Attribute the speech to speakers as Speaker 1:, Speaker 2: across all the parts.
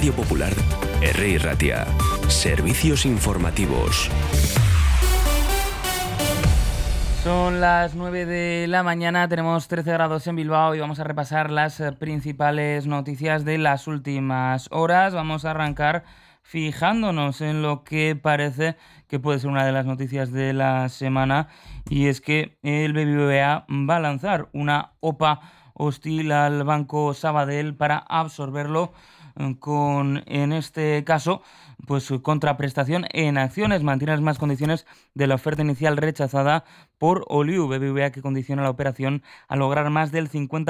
Speaker 1: Radio Popular, R. Ratia. Servicios informativos.
Speaker 2: Son las 9 de la mañana, tenemos 13 grados en Bilbao y vamos a repasar las principales noticias de las últimas horas. Vamos a arrancar fijándonos en lo que parece que puede ser una de las noticias de la semana, y es que el BBVA va a lanzar una OPA hostil al Banco Sabadell para absorberlo con, en este caso, pues su contraprestación en acciones, mantiene las mismas condiciones de la oferta inicial rechazada por Oliu, BBVA, que condiciona la operación a lograr más del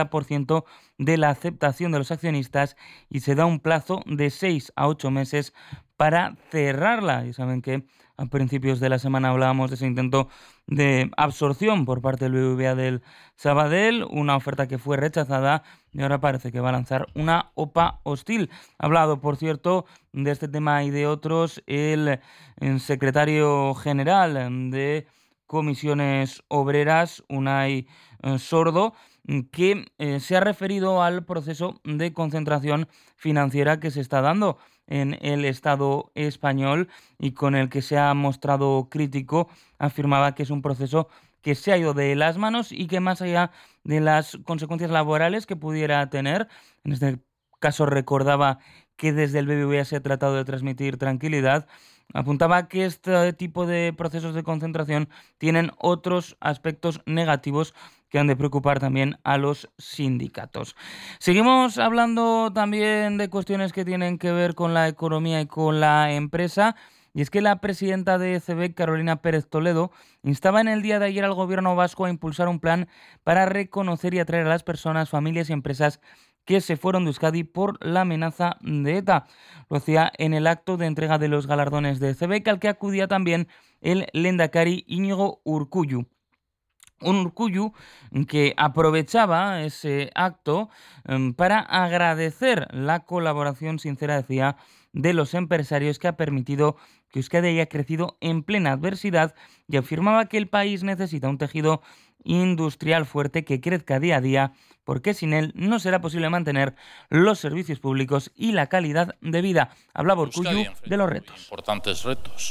Speaker 2: 50% de la aceptación de los accionistas y se da un plazo de 6 a 8 meses para cerrarla. Y saben que a principios de la semana hablábamos de ese intento de absorción por parte del BBVA del Sabadell, una oferta que fue rechazada y ahora parece que va a lanzar una OPA hostil. Ha hablado, por cierto, de este tema y de otros el secretario general de Comisiones Obreras, Unai Sordo, que se ha referido al proceso de concentración financiera que se está dando en el Estado español y con el que se ha mostrado crítico. Afirmaba que es un proceso que se ha ido de las manos y que, más allá de las consecuencias laborales que pudiera tener, en este caso recordaba que desde el BBVA se ha tratado de transmitir tranquilidad, apuntaba que este tipo de procesos de concentración tienen otros aspectos negativos que han de preocupar también a los sindicatos. Seguimos hablando también de cuestiones que tienen que ver con la economía y con la empresa. Y es que la presidenta de ECB, Carolina Pérez Toledo, instaba en el día de ayer al gobierno vasco a impulsar un plan para reconocer y atraer a las personas, familias y empresas que se fueron de Euskadi por la amenaza de ETA. Lo hacía en el acto de entrega de los galardones de ECB, al que acudía también el lehendakari Íñigo Urkullu. Un Urkullu que aprovechaba ese acto para agradecer la colaboración sincera, decía, de los empresarios, que ha permitido que Euskadi haya crecido en plena adversidad, y afirmaba que el país necesita un tejido industrial fuerte que crezca día a día, porque sin él no será posible mantener los servicios públicos y la calidad de vida. Hablaba Urkullu de los retos.
Speaker 3: Importantes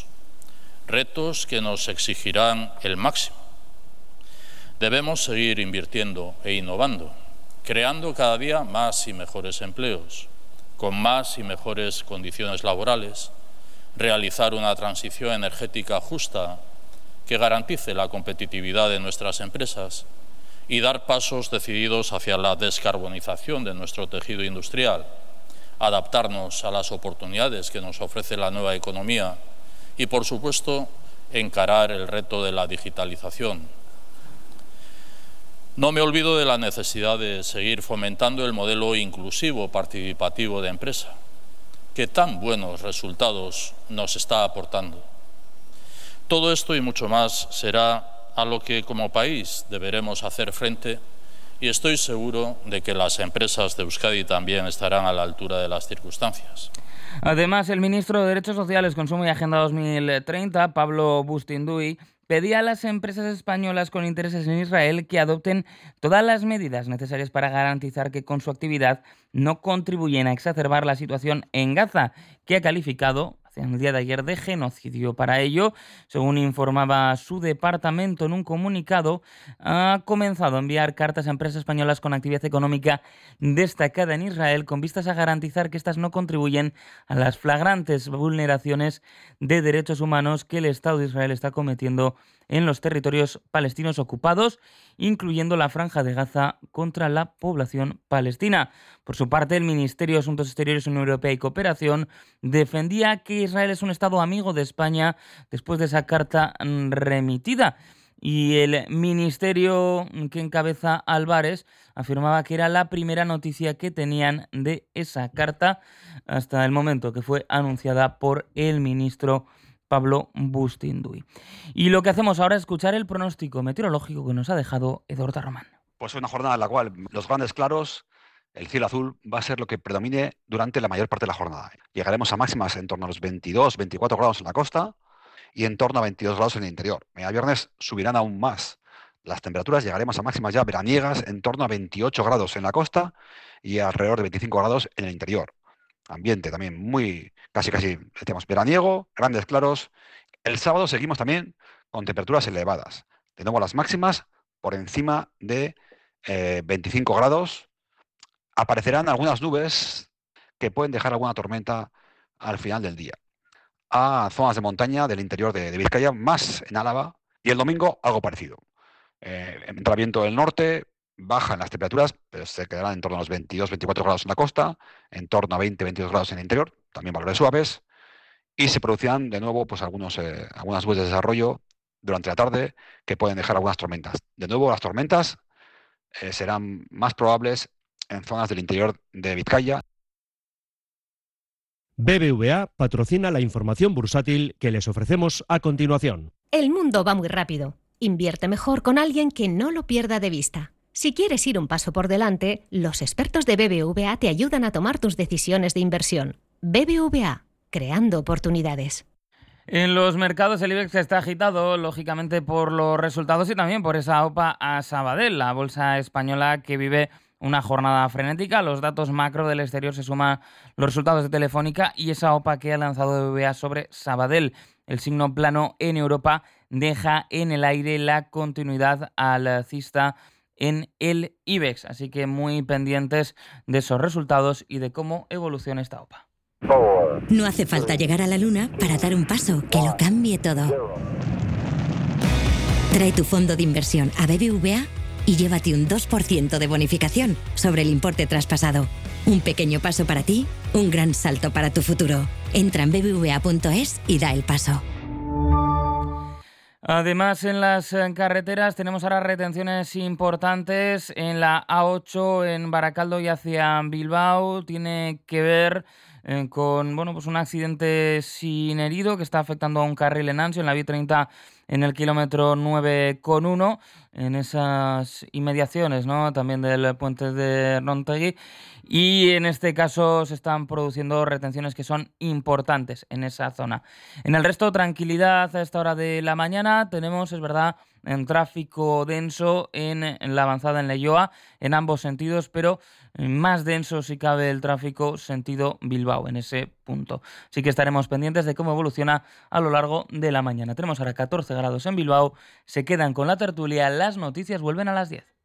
Speaker 3: retos que nos exigirán el máximo. Debemos seguir invirtiendo e innovando, creando cada día más y mejores empleos, con más y mejores condiciones laborales, realizar una transición energética justa que garantice la competitividad de nuestras empresas y dar pasos decididos hacia la descarbonización de nuestro tejido industrial, adaptarnos a las oportunidades que nos ofrece la nueva economía y, por supuesto, encarar el reto de la digitalización. No me olvido de la necesidad de seguir fomentando el modelo inclusivo participativo de empresa, que tan buenos resultados nos está aportando. Todo esto y mucho más será a lo que como país deberemos hacer frente, y estoy seguro de que las empresas de Euskadi también estarán a la altura de las circunstancias.
Speaker 2: Además, el ministro de Derechos Sociales, Consumo y Agenda 2030, Pablo Bustinduy, pedía a las empresas españolas con intereses en Israel que adopten todas las medidas necesarias para garantizar que con su actividad no contribuyen a exacerbar la situación en Gaza, que ha calificado en el día de ayer de genocidio. Para ello, según informaba su departamento en un comunicado, ha comenzado a enviar cartas a empresas españolas con actividad económica destacada en Israel, con vistas a garantizar que éstas no contribuyen a las flagrantes vulneraciones de derechos humanos que el Estado de Israel está cometiendo en los territorios palestinos ocupados, incluyendo la Franja de Gaza, contra la población palestina. Por su parte, el Ministerio de Asuntos Exteriores, Unión Europea y Cooperación defendía que Israel es un Estado amigo de España después de esa carta remitida. Y el ministerio que encabeza Álvarez afirmaba que era la primera noticia que tenían de esa carta hasta el momento que fue anunciada por el ministro Pablo Bustinduy. Y lo que hacemos ahora es escuchar el pronóstico meteorológico que nos ha dejado Eduardo Román.
Speaker 4: Pues una jornada en la cual los grandes claros, el cielo azul, va a ser lo que predomine durante la mayor parte de la jornada. Llegaremos a máximas en torno a los 22, 24 grados en la costa y en torno a 22 grados en el interior. Mañana viernes subirán aún más las temperaturas, llegaremos a máximas ya veraniegas en torno a 28 grados en la costa y alrededor de 25 grados en el interior. ambiente también muy, casi, decíamos, veraniego, grandes claros. El sábado seguimos también con temperaturas elevadas. De nuevo las máximas por encima de 25 grados. Aparecerán algunas nubes que pueden dejar alguna tormenta al final del día. A zonas de montaña del interior de Vizcaya, más en Álava, y el domingo algo parecido. Entra viento del norte, bajan las temperaturas, pero se quedarán en torno a los 22-24 grados en la costa, en torno a 20-22 grados en el interior, también valores suaves, y se producirán de nuevo pues, algunas nubes de desarrollo durante la tarde que pueden dejar algunas tormentas. De nuevo, las tormentas serán más probables en zonas del interior de Vizcaya.
Speaker 5: BBVA patrocina la información bursátil que les ofrecemos a continuación.
Speaker 6: El mundo va muy rápido. Invierte mejor con alguien que no lo pierda de vista. Si quieres ir un paso por delante, los expertos de BBVA te ayudan a tomar tus decisiones de inversión. BBVA, creando oportunidades.
Speaker 2: En los mercados el IBEX está agitado, lógicamente, por los resultados y también por esa OPA a Sabadell, la bolsa española que vive una jornada frenética. Los datos macro del exterior se suman los resultados de Telefónica y esa OPA que ha lanzado BBVA sobre Sabadell. El signo plano en Europa deja en el aire la continuidad alcista en el IBEX. Así que muy pendientes de esos resultados y de cómo evoluciona esta OPA.
Speaker 7: No hace falta llegar a la luna para dar un paso que lo cambie todo. Trae tu fondo de inversión a BBVA y llévate un 2% de bonificación sobre el importe traspasado. Un pequeño paso para ti, un gran salto para tu futuro. Entra en bbva.es y da el paso.
Speaker 2: Además, en las carreteras tenemos ahora retenciones importantes en la A8 en Baracaldo y hacia Bilbao. Tiene que ver con pues un accidente sin herido que está afectando a un carril en Ansio, en la B30 en el kilómetro 9,1, en esas inmediaciones, ¿no? También del puente de Rontegui. Y en este caso se están produciendo retenciones que son importantes en esa zona. En el resto, tranquilidad a esta hora de la mañana. Tenemos, es verdad, en tráfico denso en la avanzada en Leioa, en ambos sentidos, pero más denso si cabe el tráfico sentido Bilbao en ese punto. Así que estaremos pendientes de cómo evoluciona a lo largo de la mañana. Tenemos ahora 14 grados en Bilbao, se quedan con la tertulia, las noticias vuelven a las 10.